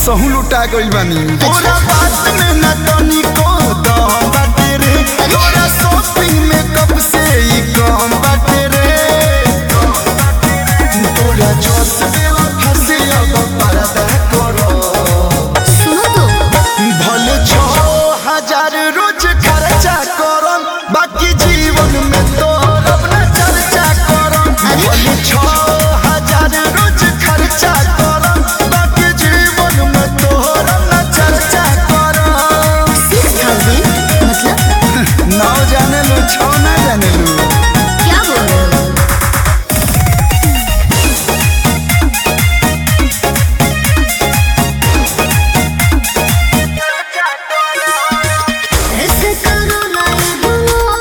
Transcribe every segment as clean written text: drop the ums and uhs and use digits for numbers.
सहू लुटा गइल बानी। तोरा बात में न तनी को दम बाटे रे, तोरा शॉपिंग में कब से ही कम बाटे रे। तोरा जोश में फंसे अब पर्दा करो। सुनो तो भले 6000 रोज खर्चा करम, बाकी जीवन में तोर अपना चर्चा करम। भले 6000 रोज खर्चा करम, बाकी जीवन में तोर अपना चर्चा करम। 6000 मतलब 9 जाने लो 6 ना जाने लो। क्या बोल रहे हो? ऐसे करो ना ये बोलो,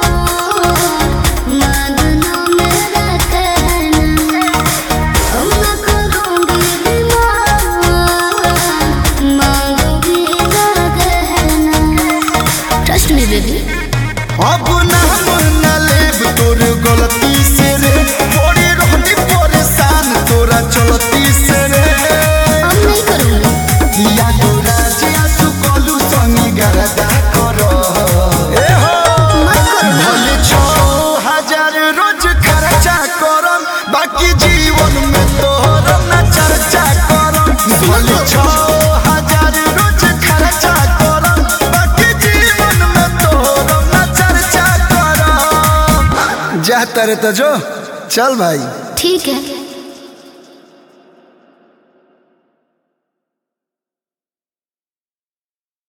मांगना मेरा कहना, मैं करूँगी बीमार, मांगूंगी ना कहना। Trust me baby। अब नाम न लेब तोर गलती से रे, बड़ी रहनी परेशान तोरा चलती से रे। अब नहीं करूँगी। या तोरा जिया सुकलू संगी गरदा करो। ए हो मत करो ना। भले 6000 रोज खर्चा करम, बाकी जीवन में तोर ना चर्चा करम। भले 6000 रोज खर्चा करम, बाकी जीवन में तोर ना चर्चा करम। जा तरे तो जो चल भाई। ठीक है।